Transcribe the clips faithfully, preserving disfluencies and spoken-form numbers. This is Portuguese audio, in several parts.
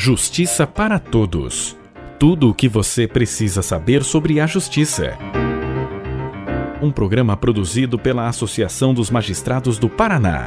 Justiça para Todos. Tudo o que você precisa saber sobre a justiça. Um programa produzido pela Associação dos Magistrados do Paraná.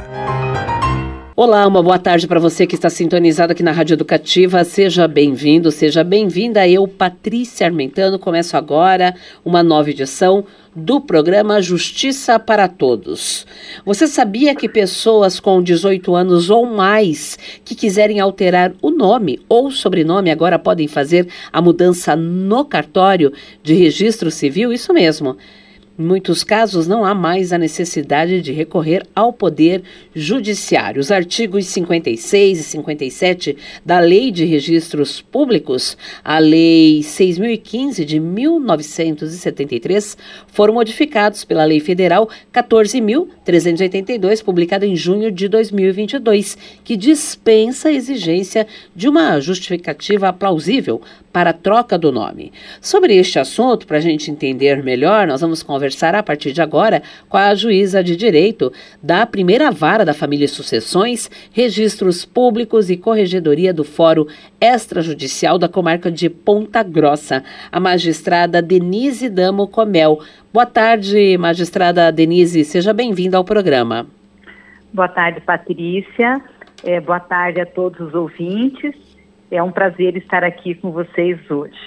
Olá, uma boa tarde para você que está sintonizado aqui na Rádio Educativa. Seja bem-vindo, seja bem-vinda. Eu, Patrícia Armentano, começo agora uma nova edição do programa Justiça para Todos. Você sabia que pessoas com dezoito anos ou mais que quiserem alterar o nome ou sobrenome agora podem fazer a mudança no cartório de registro civil? Isso mesmo. Em muitos casos, não há mais a necessidade de recorrer ao Poder Judiciário. Os artigos cinquenta e seis e cinquenta e sete da Lei de Registros Públicos, a Lei seis mil e quinze de mil novecentos e setenta e três, foram modificados pela Lei Federal quatorze mil trezentos e oitenta e dois, publicada em junho de dois mil e vinte e dois, que dispensa a exigência de uma justificativa plausível para a troca do nome. Sobre este assunto, para a gente entender melhor, nós vamos conversar a partir de agora com a juíza de direito da primeira vara da Família e Sucessões, Registros Públicos e Corregedoria do Fórum Extrajudicial da Comarca de Ponta Grossa, a magistrada Denise Damo Comel. Boa tarde, magistrada Denise, seja bem-vinda ao programa. Boa tarde, Patrícia. É, boa tarde a todos os ouvintes. É um prazer estar aqui com vocês hoje.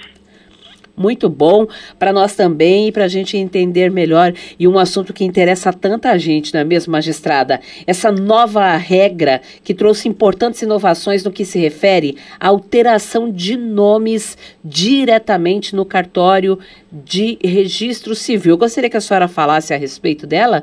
Muito bom para nós também e para a gente entender melhor, e um assunto que interessa a tanta gente, não é mesmo, magistrada? Essa nova regra que trouxe importantes inovações no que se refere à alteração de nomes diretamente no cartório de registro civil. Eu gostaria que a senhora falasse a respeito dela,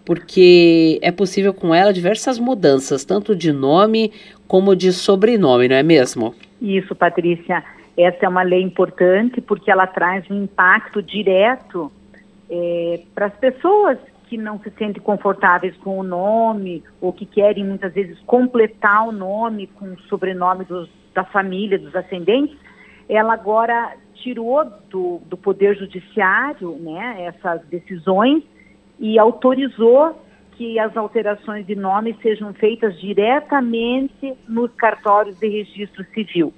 porque é possível com ela diversas mudanças, tanto de nome como de sobrenome, não é mesmo? Isso, Patrícia. Essa é uma lei importante porque ela traz um impacto direto é, para as pessoas que não se sentem confortáveis com o nome ou que querem muitas vezes completar o nome com o sobrenome dos, da família, dos ascendentes. Ela agora tirou do, do Poder Judiciário, né, essas decisões e autorizou que as alterações de nome sejam feitas diretamente nos cartórios de registro civil.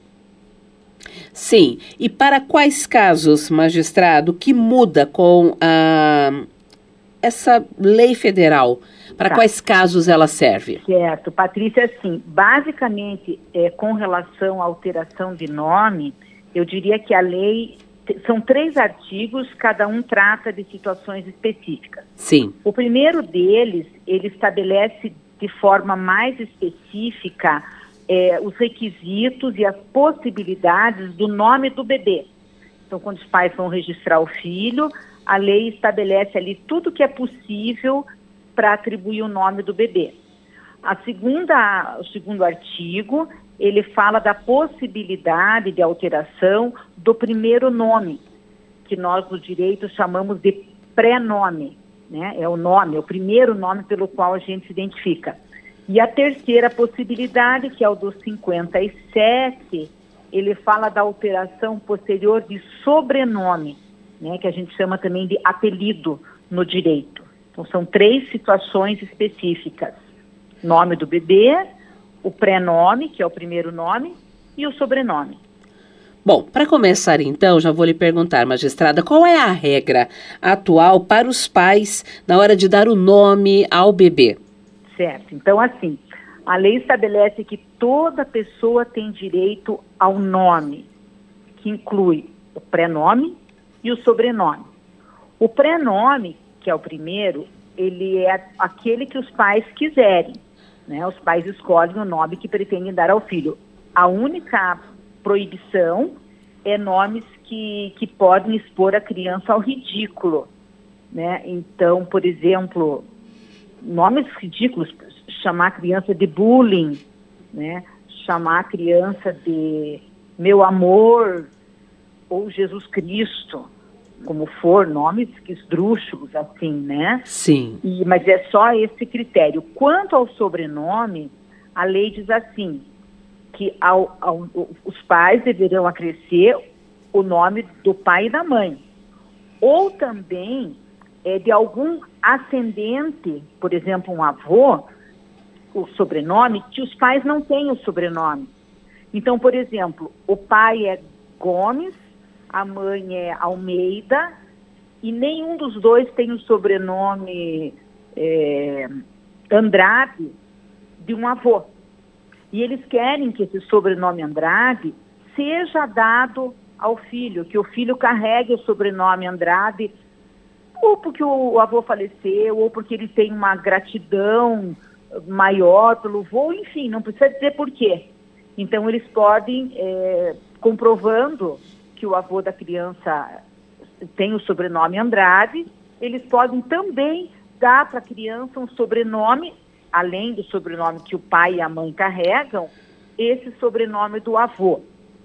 Sim, e para quais casos, magistrado, que muda com a, essa lei federal? Para tá. Quais casos ela serve? Certo, Patrícia, assim, basicamente, é, com relação à alteração de nome, eu diria que a lei, são três artigos, cada um trata de situações específicas. Sim. O primeiro deles, ele estabelece de forma mais específica É, os requisitos e as possibilidades do nome do bebê. Então, quando os pais vão registrar o filho, a lei estabelece ali tudo que é possível para atribuir o nome do bebê. A segunda, o segundo artigo, ele fala da possibilidade de alteração do primeiro nome, que nós no direito chamamos de pré-nome, né? É o nome, é o primeiro nome pelo qual a gente se identifica. E a terceira possibilidade, que é o do cinquenta e sete, ele fala da alteração posterior de sobrenome, né, que a gente chama também de apelido no direito. Então, são três situações específicas. Nome do bebê, o pré-nome, que é o primeiro nome, e o sobrenome. Bom, para começar então, já vou lhe perguntar, magistrada, qual é a regra atual para os pais na hora de dar o nome ao bebê? Certo. Então, assim, a lei estabelece que toda pessoa tem direito ao nome, que inclui o pré-nome e o sobrenome. O pré-nome, que é o primeiro, ele é aquele que os pais quiserem, né? Os pais escolhem o nome que pretendem dar ao filho. A única proibição é nomes que, que podem expor a criança ao ridículo, né? Então, por exemplo, nomes ridículos, chamar a criança de bullying, né? Chamar a criança de meu amor ou Jesus Cristo, como for, nomes esdrúxulos, assim, né? Sim. E, mas é só esse critério. Quanto ao sobrenome, a lei diz assim, que ao, ao, os pais deverão acrescer o nome do pai e da mãe. Ou também é, de algum ascendente, por exemplo, um avô, o sobrenome, que os pais não têm o sobrenome. Então, por exemplo, o pai é Gomes, a mãe é Almeida, e nenhum dos dois tem o sobrenome é, Andrade de um avô. E eles querem que esse sobrenome Andrade seja dado ao filho, que o filho carregue o sobrenome Andrade, ou porque o avô faleceu, ou porque ele tem uma gratidão maior pelo avô, enfim, não precisa dizer por quê. Então, eles podem, é, comprovando que o avô da criança tem o sobrenome Andrade, eles podem também dar para a criança um sobrenome, além do sobrenome que o pai e a mãe carregam, esse sobrenome do avô.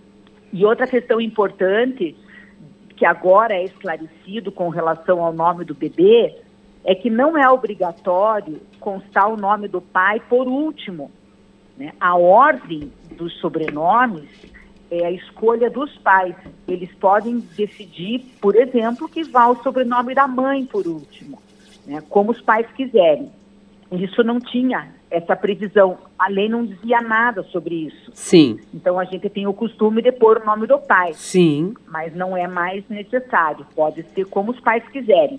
E outra questão importante, que agora é esclarecido com relação ao nome do bebê, é que não é obrigatório constar o nome do pai por último, né? A ordem dos sobrenomes é a escolha dos pais. Eles podem decidir, por exemplo, que vá o sobrenome da mãe por último, né? Como os pais quiserem. Isso não tinha essa previsão. A lei não dizia nada sobre isso. Sim. Então, a gente tem o costume de pôr o nome do pai. Sim. Mas não é mais necessário. Pode ser como os pais quiserem.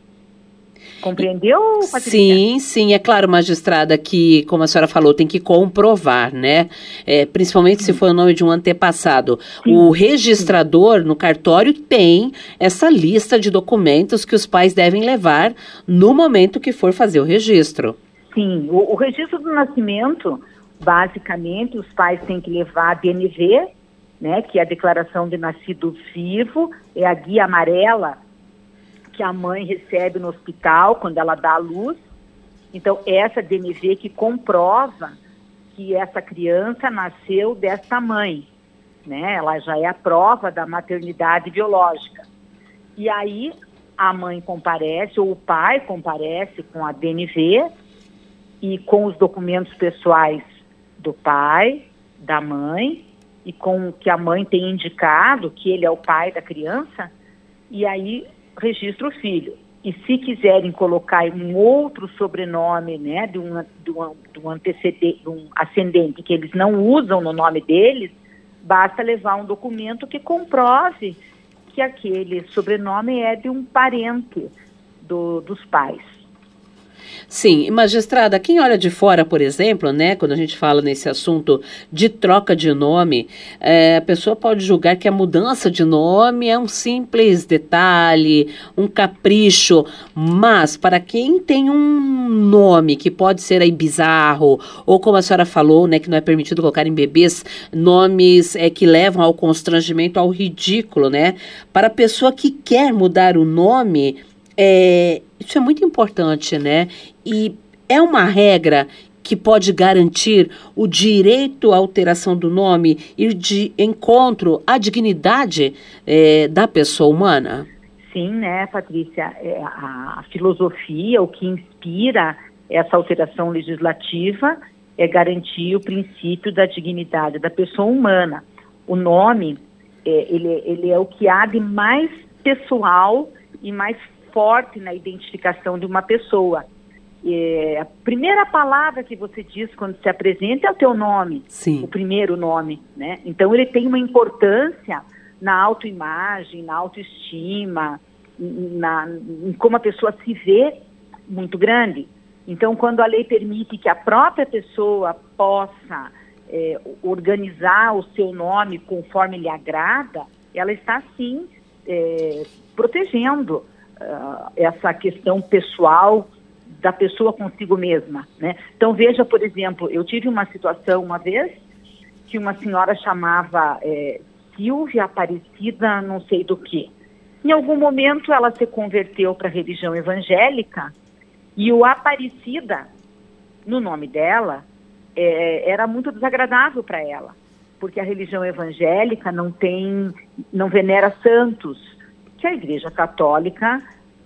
Compreendeu, Patrícia? Sim, sim, é claro, magistrada, que, como a senhora falou, tem que comprovar, né? É, principalmente sim. se for o nome de um antepassado. Sim. O registrador sim. no cartório tem essa lista de documentos que os pais devem levar no momento que for fazer o registro. Sim, o, o registro do nascimento, basicamente, os pais têm que levar a D N V, né, que é a declaração de nascido vivo, é a guia amarela que a mãe recebe no hospital quando ela dá à luz. Então, essa D N V que comprova que essa criança nasceu dessa mãe, né? Ela já é a prova da maternidade biológica. E aí, a mãe comparece, ou o pai comparece com a D N V e com os documentos pessoais do pai, da mãe, e com o que a mãe tem indicado, que ele é o pai da criança, e aí registra o filho. E se quiserem colocar um outro sobrenome, né, de um, de um, de um antecedente, de um ascendente que eles não usam no nome deles, basta levar um documento que comprove que aquele sobrenome é de um parente do, dos pais. Sim, magistrada, quem olha de fora, por exemplo, né, quando a gente fala nesse assunto de troca de nome, é, a pessoa pode julgar que a mudança de nome é um simples detalhe, um capricho, mas para quem tem um nome que pode ser aí bizarro, ou como a senhora falou, né, que não é permitido colocar em bebês nomes é, que levam ao constrangimento, ao ridículo, né, para a pessoa que quer mudar o nome, é, isso é muito importante, né? E é uma regra que pode garantir o direito à alteração do nome e de encontro à dignidade é, da pessoa humana? Sim, né, Patrícia? É, a, a filosofia, o que inspira essa alteração legislativa é garantir o princípio da dignidade da pessoa humana. O nome, é, ele, ele é o que há de mais pessoal e mais forte na identificação de uma pessoa. É, a primeira palavra que você diz quando se apresenta é o teu nome. Sim. O primeiro nome, né? Então ele tem uma importância na autoimagem, na autoestima, na, em como a pessoa se vê, muito grande. Então, quando a lei permite que a própria pessoa possa é, organizar o seu nome conforme lhe agrada, ela está sim é, protegendo Uh, essa questão pessoal da pessoa consigo mesma, né? Então, veja, por exemplo, eu tive uma situação uma vez que uma senhora chamava é, Silvia Aparecida não sei do que. Em algum momento ela se converteu para a religião evangélica e o Aparecida, no nome dela, é, era muito desagradável para ela, porque a religião evangélica não tem, não venera santos, que a Igreja Católica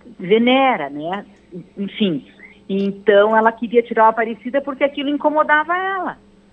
venera, né? Enfim, então ela queria tirar a Aparecida porque aquilo incomodava ela,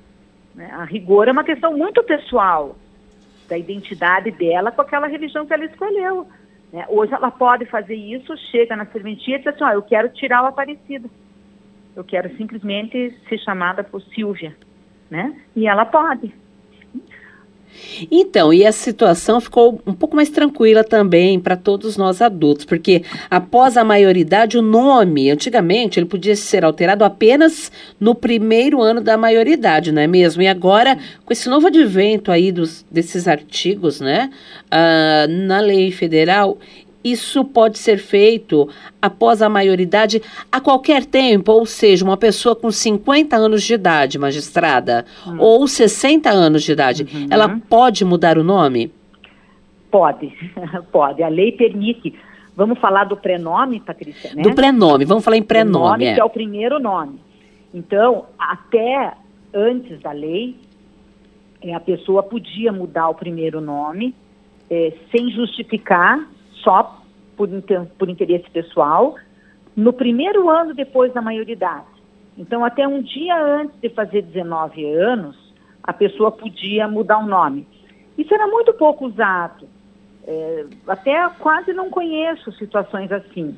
né? A rigor é uma questão muito pessoal da identidade dela com aquela religião que ela escolheu, né? Hoje ela pode fazer isso, chega na serventia e diz assim, ó, eu quero tirar o Aparecida, eu quero simplesmente ser chamada por Silvia, né? E ela pode. Então, e a situação ficou um pouco mais tranquila também para todos nós adultos, porque após a maioridade, o nome, antigamente, ele podia ser alterado apenas no primeiro ano da maioridade, não é mesmo? E agora, com esse novo advento aí dos, desses artigos, né, uh, na lei federal, isso pode ser feito após a maioridade a qualquer tempo, ou seja, uma pessoa com cinquenta anos de idade, magistrada, hum. ou sessenta anos de idade, uhum. ela pode mudar o nome? Pode, pode. A lei permite. Vamos falar do prenome, Patrícia, né? Do prenome, vamos falar em prenome. Prenome, é. que é o primeiro nome. Então, até antes da lei, a pessoa podia mudar o primeiro nome é, sem justificar, só por, por interesse pessoal, no primeiro ano depois da maioridade. Então, até um dia antes de fazer dezenove anos, a pessoa podia mudar o nome. Isso era muito pouco usado. É, até quase não conheço situações assim.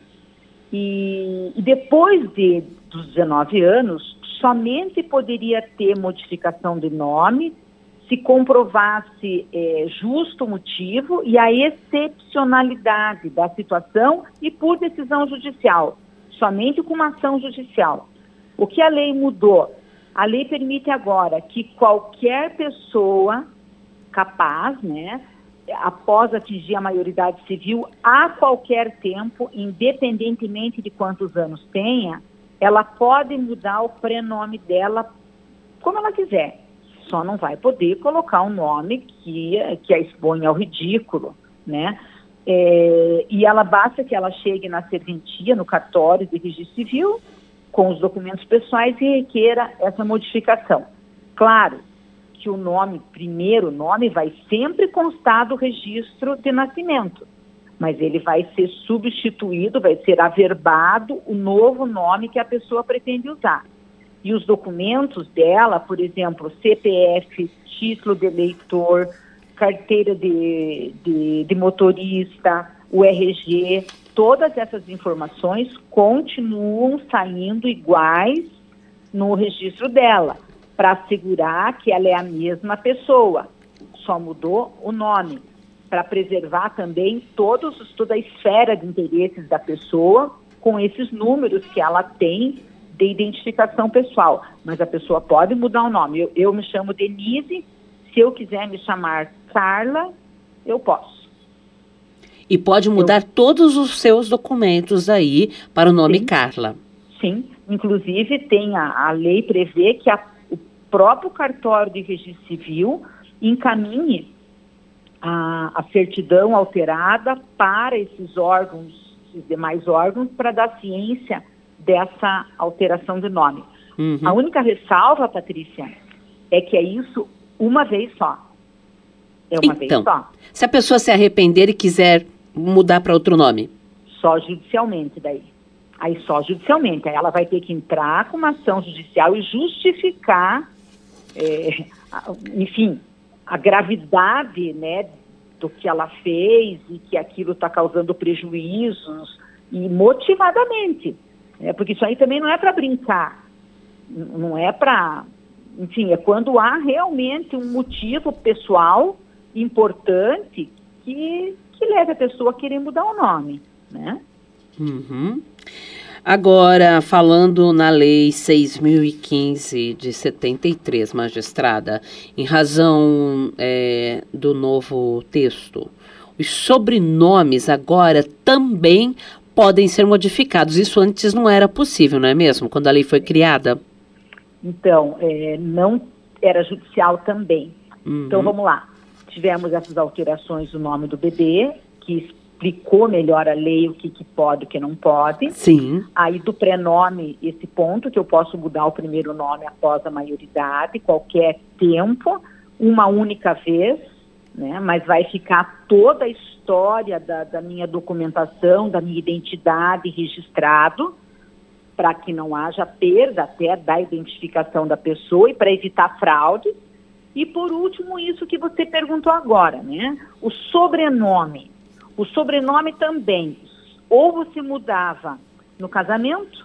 E, e depois de, dos dezenove anos, somente poderia ter modificação de nome se comprovasse é, justo motivo e a excepcionalidade da situação e por decisão judicial, somente com uma ação judicial. O que a lei mudou? A lei permite agora que qualquer pessoa capaz, né, após atingir a maioridade civil, a qualquer tempo, independentemente de quantos anos tenha, ela pode mudar o prenome dela como ela quiser. Só não vai poder colocar um nome que, que a exponha ao ridículo, né? É, e ela basta que ela chegue na serventia, no cartório de registro civil, com os documentos pessoais e requeira essa modificação. Claro que o nome, primeiro nome, vai sempre constar do registro de nascimento, mas ele vai ser substituído, vai ser averbado o novo nome que a pessoa pretende usar. E os documentos dela, por exemplo, C P F, título de eleitor, carteira de, de, de motorista, o R G, todas essas informações continuam saindo iguais no registro dela, para assegurar que ela é a mesma pessoa, só mudou o nome, para preservar também todos, toda a esfera de interesses da pessoa com esses números que ela tem de identificação pessoal, mas a pessoa pode mudar o nome. Eu, eu me chamo Denise, se eu quiser me chamar Carla, eu posso. E pode mudar eu... todos os seus documentos aí para o nome Sim. Carla. Sim, inclusive tem a, a lei prevê que a, o próprio cartório de registro civil encaminhe a, a certidão alterada para esses órgãos, esses demais órgãos, para dar ciência dessa alteração de nome. Uhum. A única ressalva, Patrícia, é que é isso uma vez só. É uma então, vez só. Se a pessoa se arrepender e quiser mudar para outro nome? Só judicialmente daí. Aí só judicialmente. Aí ela vai ter que entrar com uma ação judicial e justificar, é, enfim, a gravidade, né, do que ela fez e que aquilo está causando prejuízos e motivadamente. É, porque isso aí também não é para brincar, não é para... Enfim, é quando há realmente um motivo pessoal importante que, que leve a pessoa a querer mudar o nome, né? Uhum. Agora, falando na Lei seis mil e quinze de setenta e três, magistrada, em razão é, do novo texto, os sobrenomes agora também podem ser modificados. Isso antes não era possível, não é mesmo? Quando a lei foi criada? Então, é, não era judicial também. Uhum. Então, vamos lá. Tivemos essas alterações do nome do bebê, que explicou melhor a lei, o que, que pode e o que não pode. Sim. Aí, do prenome, esse ponto, que eu posso mudar o primeiro nome após a maioridade, qualquer tempo, uma única vez, né? Mas vai ficar toda a história da, da minha documentação, da minha identidade registrado, para que não haja perda até da identificação da pessoa e para evitar fraude. E, por último, isso que você perguntou agora, né? O sobrenome. O sobrenome também, ou você mudava no casamento,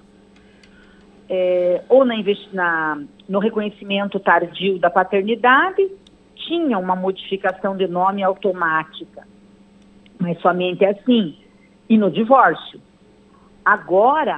é, ou na, na, no reconhecimento tardio da paternidade, tinha uma modificação de nome automática, mas somente assim, e no divórcio. Agora,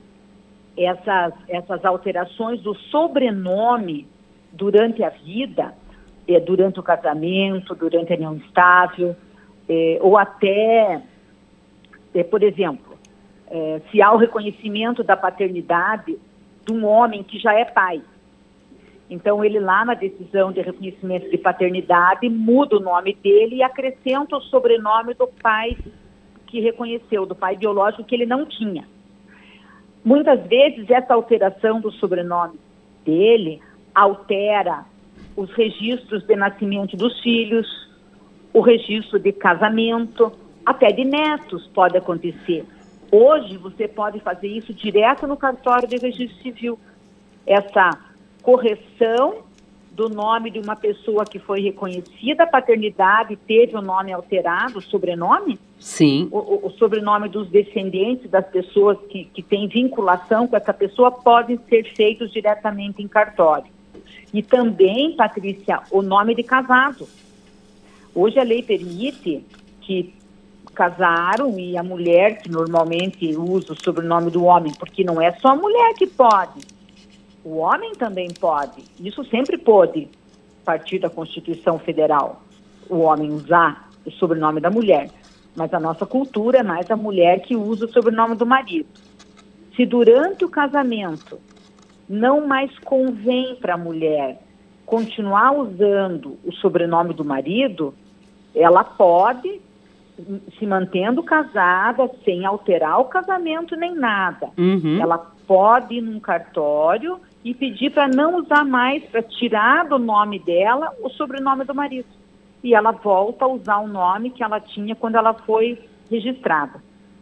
essas, essas alterações do sobrenome durante a vida, é, durante o casamento, durante a união estável, é, ou até, é, por exemplo, é, se há o reconhecimento da paternidade de um homem que já é pai. Então, ele lá na decisão de reconhecimento de paternidade muda o nome dele e acrescenta o sobrenome do pai que reconheceu, do pai biológico que ele não tinha. Muitas vezes, essa alteração do sobrenome dele altera os registros de nascimento dos filhos, o registro de casamento, até de netos pode acontecer. Hoje, você pode fazer isso direto no cartório de registro civil. Essa correção do nome de uma pessoa que foi reconhecida a paternidade e teve o nome alterado, o sobrenome. Sim. O, o sobrenome dos descendentes das pessoas que, que têm vinculação com essa pessoa podem ser feitos diretamente em cartório. E também, Patrícia, o nome de casado. Hoje a lei permite que casaram e a mulher, que normalmente usa o sobrenome do homem, porque não é só a mulher que pode. O homem também pode. Isso sempre pôde, a partir da Constituição Federal, o homem usar o sobrenome da mulher. Mas a nossa cultura é mais a mulher que usa o sobrenome do marido. Se durante o casamento não mais convém para a mulher continuar usando o sobrenome do marido, ela pode, se mantendo casada, sem alterar o casamento nem nada. Uhum. Ela pode ir num cartório e pedir para não usar mais, para tirar do nome dela o sobrenome do marido. E ela volta a usar o nome que ela tinha quando ela foi registrada.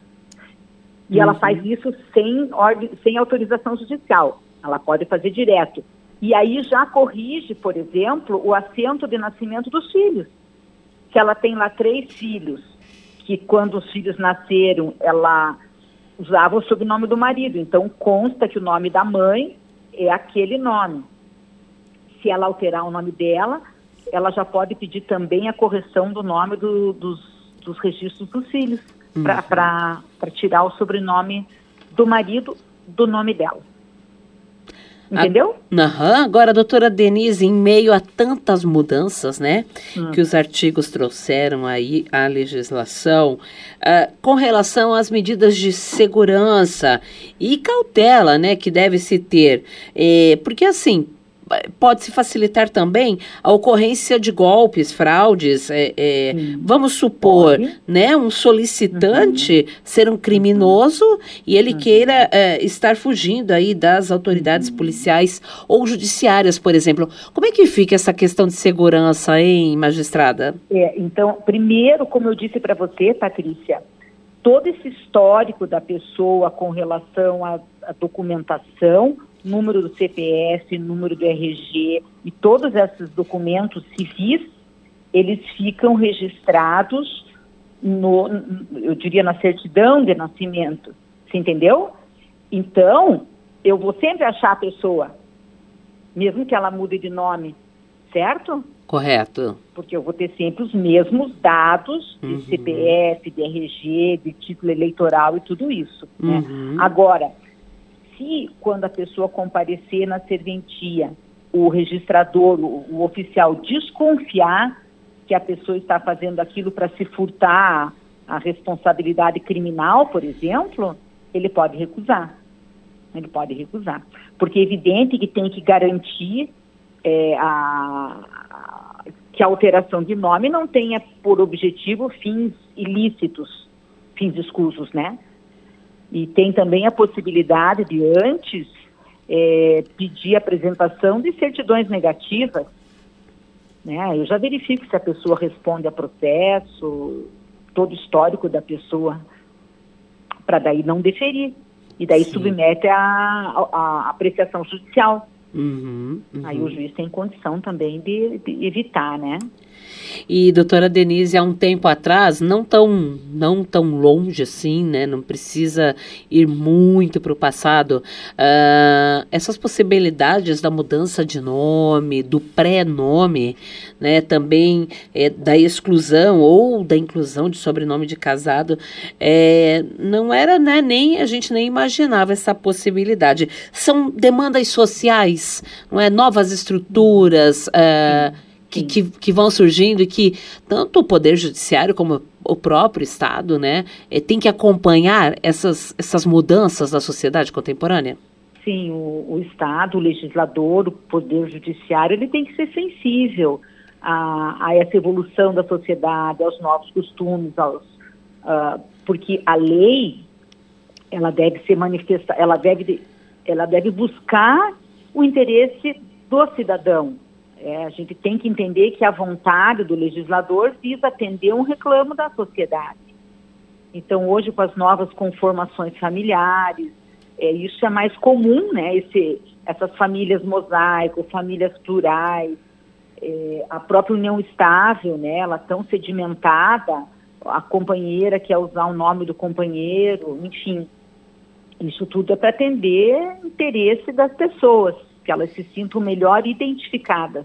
E uhum. ela faz isso sem, ordem, sem autorização judicial. Ela pode fazer direto. E aí já corrige, por exemplo, o assento de nascimento dos filhos. Se ela tem lá três filhos, que quando os filhos nasceram, ela usava o sobrenome do marido. Então, consta que o nome da mãe é aquele nome. Se ela alterar o nome dela, ela já pode pedir também a correção do nome do, dos, dos registros dos filhos, uhum. para tirar o sobrenome do marido do nome dela. Entendeu? Aham. Agora, doutora Denise, em meio a tantas mudanças, né, hum. que os artigos trouxeram aí à legislação, uh, com relação às medidas de segurança e cautela, né, que deve se ter, eh, porque assim, pode-se facilitar também a ocorrência de golpes, fraudes, é, é, vamos supor, né, um solicitante uhum. ser um criminoso uhum. e ele uhum. queira é, estar fugindo aí das autoridades uhum. policiais ou judiciárias, por exemplo. Como é que fica essa questão de segurança, hein, magistrada? É, então, primeiro, como eu disse para você, Patrícia, todo esse histórico da pessoa com relação à, à documentação, número do C P F, número do R G e todos esses documentos civis, eles ficam registrados no, eu diria, na certidão de nascimento. Você entendeu? Então, eu vou sempre achar a pessoa, mesmo que ela mude de nome, certo? Correto. Porque eu vou ter sempre os mesmos dados de uhum. C P F, de R G, de título eleitoral e tudo isso. Uhum. Né? Agora, se quando a pessoa comparecer na serventia, o registrador, o, o oficial desconfiar que a pessoa está fazendo aquilo para se furtar a responsabilidade criminal, por exemplo, ele pode recusar. Ele pode recusar. Porque é evidente que tem que garantir é, a, a, que a alteração de nome não tenha por objetivo fins ilícitos, fins escusos, né? E tem também a possibilidade de, antes, é, pedir apresentação de certidões negativas. Né? Eu já verifico se a pessoa responde a processo, todo o histórico da pessoa, para daí não deferir. E daí Sim. submete a, a, a apreciação judicial. Uhum, uhum. Aí o juiz tem condição também de, de evitar, né? E, doutora Denise, há um tempo atrás, não tão, não tão longe assim, né? Não precisa ir muito para o passado, uh, essas possibilidades da mudança de nome, do pré-nome, né? Também é, da exclusão ou da inclusão de sobrenome de casado, é, não era, né, nem, a gente nem imaginava essa possibilidade. São demandas sociais, não é? Novas estruturas, uh, Que, que, que vão surgindo e que tanto o Poder Judiciário como o próprio Estado, né, é, tem que acompanhar essas, essas mudanças da sociedade contemporânea? Sim, o, o Estado, o legislador, o Poder Judiciário, ele tem que ser sensível a, a essa evolução da sociedade, aos novos costumes, aos, uh, porque a lei, ela deve ser manifesta, ela deve, ela deve buscar o interesse do cidadão. É, a gente tem que entender que a vontade do legislador visa atender um reclamo da sociedade. Então, hoje, com as novas conformações familiares, é, isso é mais comum, né? Esse, essas famílias mosaico, famílias plurais, é, a própria união estável, né? Ela tão sedimentada, a companheira quer usar o nome do companheiro, enfim. Isso tudo é para atender o interesse das pessoas, que elas se sintam melhor identificadas.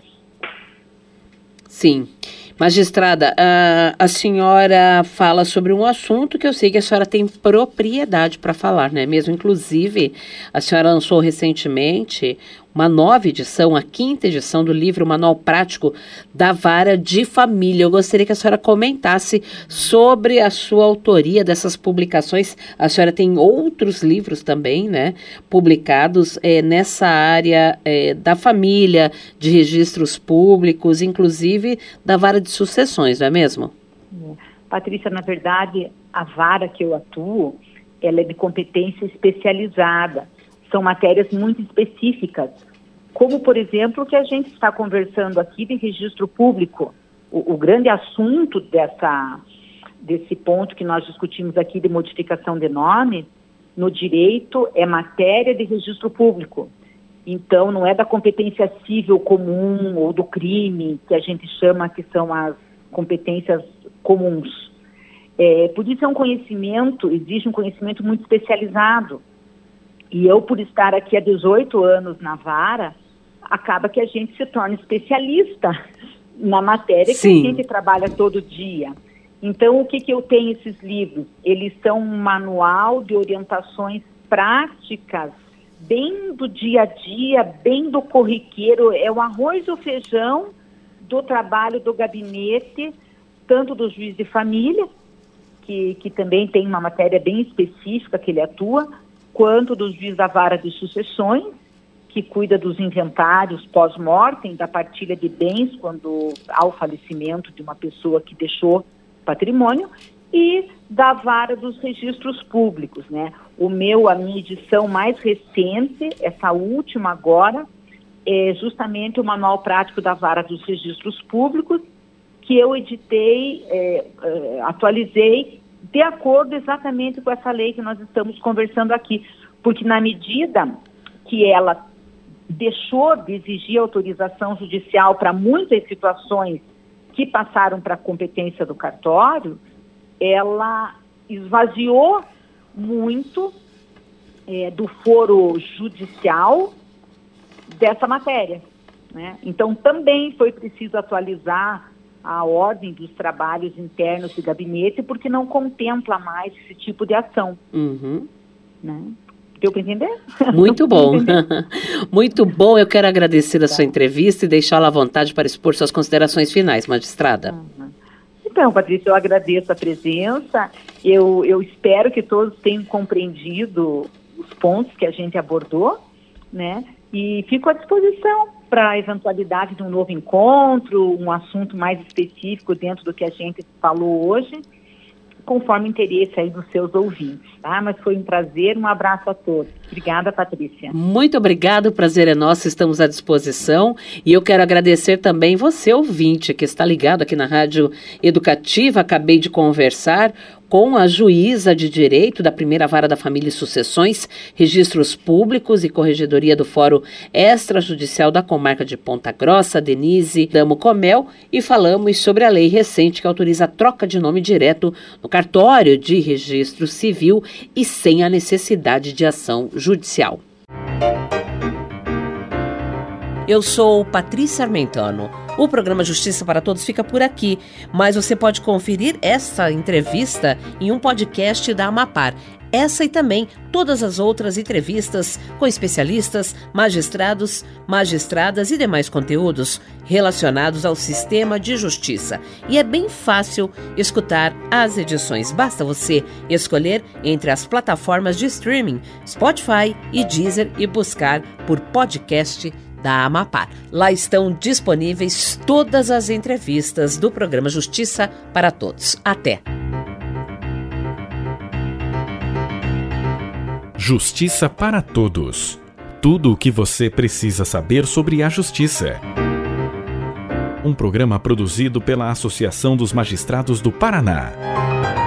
Sim. Magistrada, a, a senhora fala sobre um assunto que eu sei que a senhora tem propriedade para falar, não é mesmo? Inclusive, a senhora lançou recentemente uma nova edição, a quinta edição do livro Manual Prático da Vara de Família. Eu gostaria que a senhora comentasse sobre a sua autoria dessas publicações. A senhora tem outros livros também, né, publicados é, nessa área é, da família, de registros públicos, inclusive da vara de sucessões, não é mesmo? Patrícia, na verdade, a vara que eu atuo, ela é de competência especializada. São matérias muito específicas, como, por exemplo, o que a gente está conversando aqui de registro público. O, o grande assunto dessa, desse ponto que nós discutimos aqui de modificação de nome, no direito, é matéria de registro público. Então, não é da competência civil comum ou do crime, que a gente chama que são as competências comuns. É, por isso é um conhecimento, existe um conhecimento muito especializado. E eu, por estar aqui há dezoito anos na vara, acaba que a gente se torna especialista na matéria. Sim. Que a gente trabalha todo dia. Então, o que, que eu tenho esses livros? Eles são um manual de orientações práticas, bem do dia a dia, bem do corriqueiro. É o arroz e o feijão do trabalho do gabinete, tanto do juiz de família, que, que também tem uma matéria bem específica que ele atua, quanto do juiz da vara de sucessões, que cuida dos inventários pós-mortem, da partilha de bens quando há o falecimento de uma pessoa que deixou patrimônio, e da vara dos registros públicos, né? O meu, a minha edição mais recente, essa última agora, é justamente o Manual Prático da Vara dos Registros Públicos, que eu editei, é, é, atualizei, de acordo exatamente com essa lei que nós estamos conversando aqui, porque na medida que ela deixou de exigir autorização judicial para muitas situações que passaram para a competência do cartório, ela esvaziou muito é, do foro judicial dessa matéria, né? Então também foi preciso atualizar a ordem dos trabalhos internos do gabinete, porque não contempla mais esse tipo de ação. Uhum. Né? Deu para entender? Muito bom. Muito bom. Eu quero agradecer a sua entrevista e deixá-la à vontade para expor suas considerações finais, magistrada. Uhum. Então, Patrícia, eu agradeço a presença. Eu, eu espero que todos tenham compreendido os pontos que a gente abordou, né? E fico à disposição para a eventualidade de um novo encontro, um assunto mais específico dentro do que a gente falou hoje, conforme o interesse aí dos seus ouvintes, tá? Mas foi um prazer, um abraço a todos. Obrigada, Patrícia. Muito obrigada, o prazer é nosso, estamos à disposição. E eu quero agradecer também você, ouvinte, que está ligado aqui na Rádio Educativa. Acabei de conversar com a juíza de direito da primeira vara da Família e Sucessões, Registros Públicos e Corregedoria do Fórum Extrajudicial da Comarca de Ponta Grossa, Denise Damo Comel, e falamos sobre a lei recente que autoriza a troca de nome direto no cartório de registro civil e sem a necessidade de ação judicial. Eu sou Patrícia Armentano. O programa Justiça para Todos fica por aqui, mas você pode conferir essa entrevista em um podcast da Amapar. Essa e também todas as outras entrevistas com especialistas, magistrados, magistradas e demais conteúdos relacionados ao sistema de justiça. E é bem fácil escutar as edições. Basta você escolher entre as plataformas de streaming, Spotify e Deezer, e buscar por podcast da Amapar. Lá estão disponíveis todas as entrevistas do programa Justiça para Todos. Até! Justiça para Todos. Tudo o que você precisa saber sobre a justiça. Um programa produzido pela Associação dos Magistrados do Paraná.